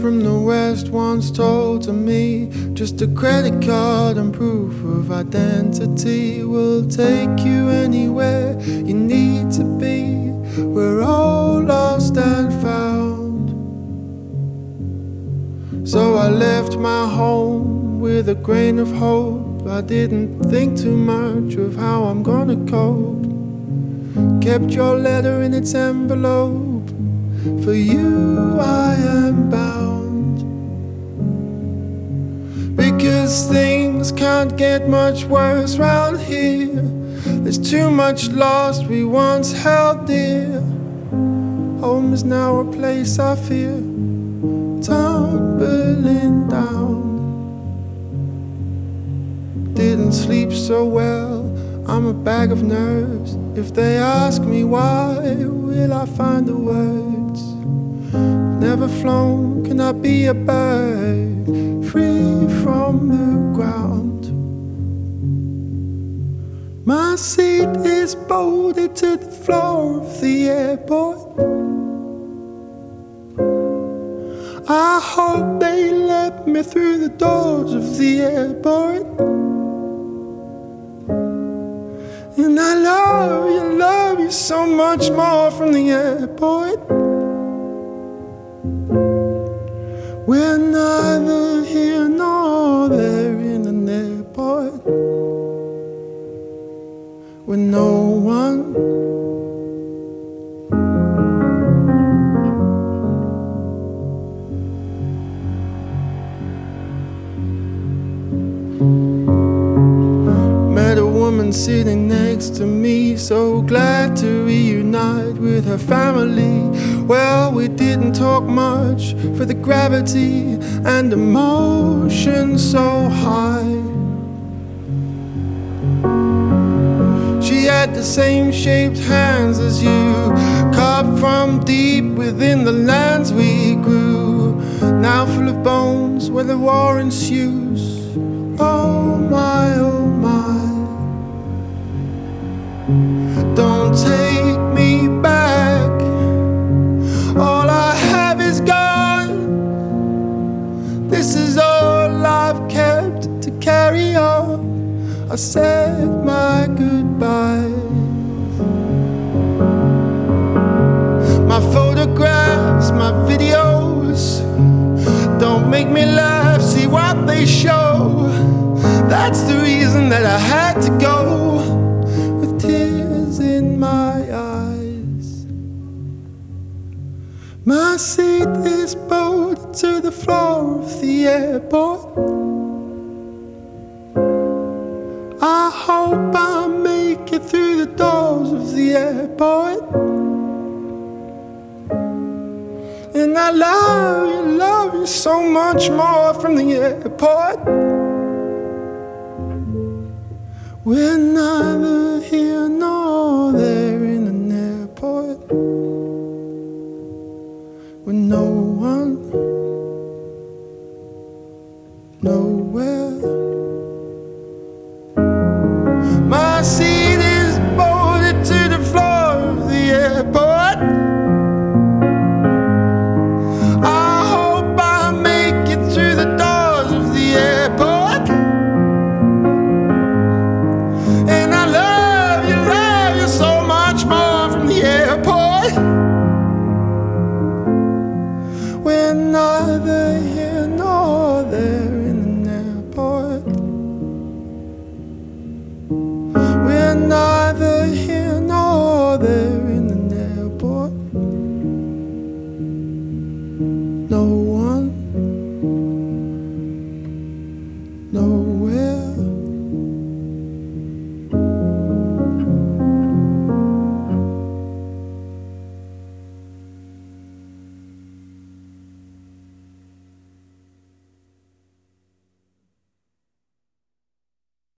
from the West once told to me, just a credit card and proof of identity will take you anywhere you need to be. We're all lost and found. So I left my home with a grain of hope. I didn't think too much of how I'm gonna cope. Kept your letter in its envelope. For you I am bound. Because things can't get much worse round here. There's too much lost we once held dear. Home is now a place I fear tumbling down. Didn't sleep so well, I'm a bag of nerves. If they ask me why, will I find the words? Never flown, can I be a bird free from the ground? My seat is bolted to the floor of the airport. I hope they let me through the doors of the airport. And I love you so much more from the airport. We're neither here nor there in an airport with no one. Met a woman sitting next to me, so glad to reunite with her family. Well, we didn't talk much for the gravity and emotion so high. She had the same shaped hands as you, carved from deep within the lands we grew, now full of bones where the war ensues. Oh my, oh my. Don't take me back. All I have is gone. This is all I've kept to carry on. I said my goodbyes. My photographs, my videos don't make me laugh, see what they show. That's the reason that I had to go, with tears in my eyes. My seat is bolted to the floor of the airport. I hope I make it through the doors of the airport. And I love you so much more from the airport. We're neither here nor there in an airport with no one, nowhere. My seat is bolted to the floor of the airport. I hope I make it through the doors of the airport. And I love you so much more from the airport. We're neither here nor there in an airport. We're not